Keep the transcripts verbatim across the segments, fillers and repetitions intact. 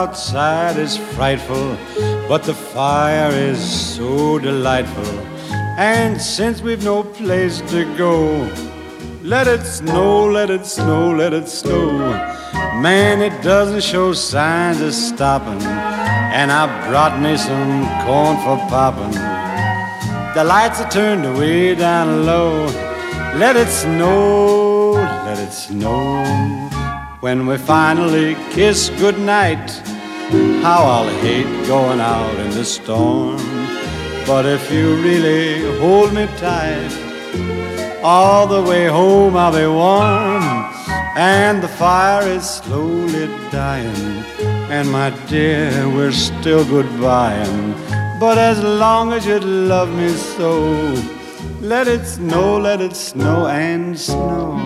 outside is frightful, but the fire is so delightful. And since we've no place to go, let it snow, let it snow, let it snow. Man, it doesn't show signs of stopping, and I brought me some corn for popping. The lights are turned way down low. Let it snow, let it snow. When we finally kiss goodnight, how I'll hate going out in the storm. But if you really hold me tight, all the way home I'll be warm. And the fire is slowly dying, and my dear, we're still goodbying. But as long as you love me so, let it snow, let it snow and snow.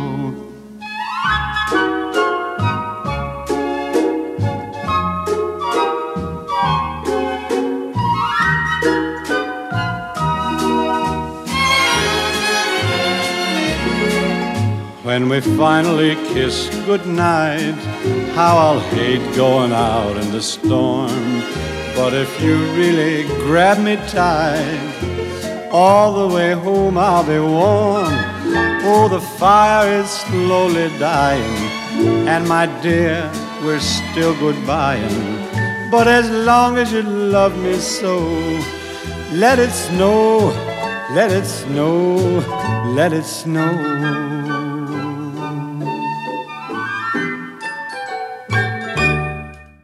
When we finally kiss goodnight, how I'll hate going out in the storm. But if you really grab me tight, all the way home I'll be warm. Oh, the fire is slowly dying, and my dear, we're still goodbying. But as long as you love me so, let it snow, let it snow, let it snow.